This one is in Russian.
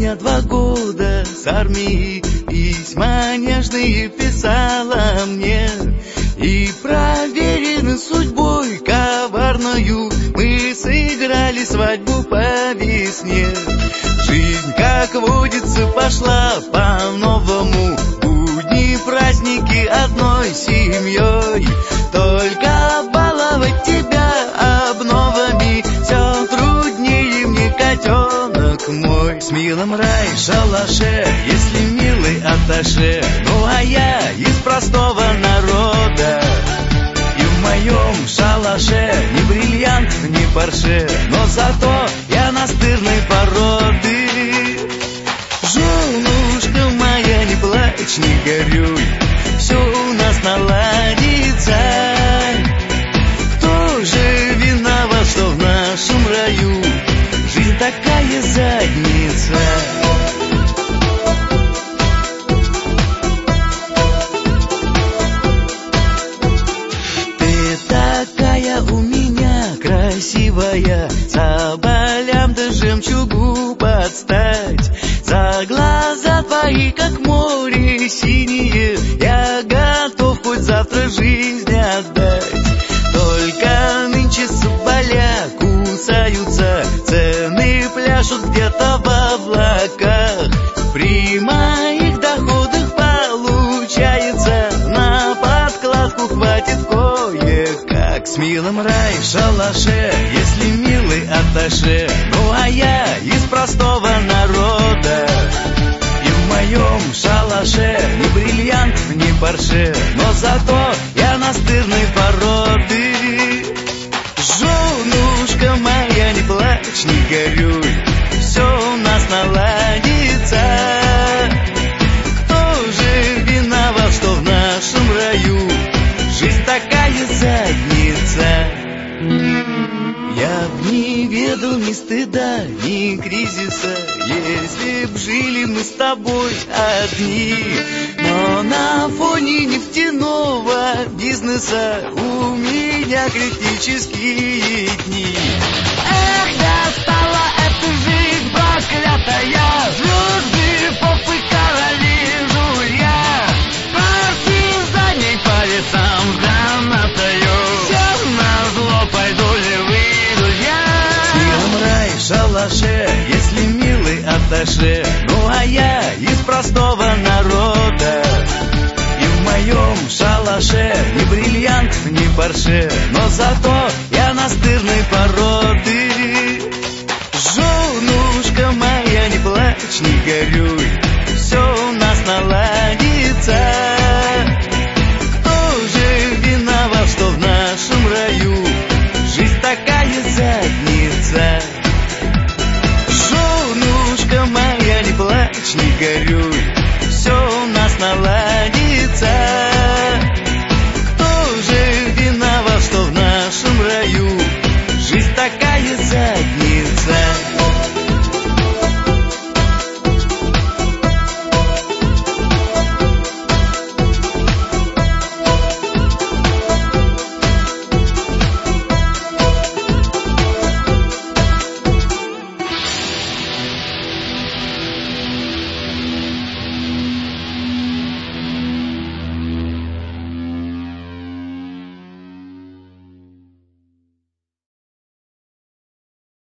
меня 2 года с армии, письма нежные писала мне, и проверены судьбой коварною мы сыграли свадьбу по весне. Жизнь, как водится, пошла по-новому, будни, праздники одной семьей. Только баловать тебя обновами все труднее мне, котенок мой. С милым рай в шалаше, если милый атташе, ну а я из простого народа. И в моем шалаше ни бриллиант, ни порше, но зато я настырной породы. Женушка моя, не плачь, не горюй, все у нас наладится. Кто же виноват, что в нашем раю жизнь такая задница? Ты такая у меня красивая, соболям да жемчугу подстать. За глаза твои, как море синие, я готов хоть завтра жизнь отдать. Только нынче соболя кусаются, цены пляшут где-то в облаках. При моих доходах получается, на подкладку хватит кое-как. С милым рай в шалаше, если милый атташе, ну а я из простого народа. И в моем шалаше ни бриллиант, ни порше, но зато я настырной породы. Женушка моя, не плачь, не горюй, все у нас наладится. Кто же виноват, что в нашем раю жизнь такая задница? Я б не ведал ни стыда, ни кризиса, если б жили мы с тобой одни. Но на фоне нефтяного бизнеса у меня критические дни. Эх, достала эта жизнь проклятая, звезды, попы, короли, жулья, партизаней по лицам с гранатою. Всем назло пойду ли вы, друзья? С милым рай в шалаше, если милый атташе, ну а я из простого народа. И в моем шалаше ни бриллиант, ни порше, но зато я настырной породы. Женушка моя, не плачь, не горюй, все у нас наладится. Кто же виноват, что в нашем раю жизнь такая задница? Женушка моя, не плачь, не горюй,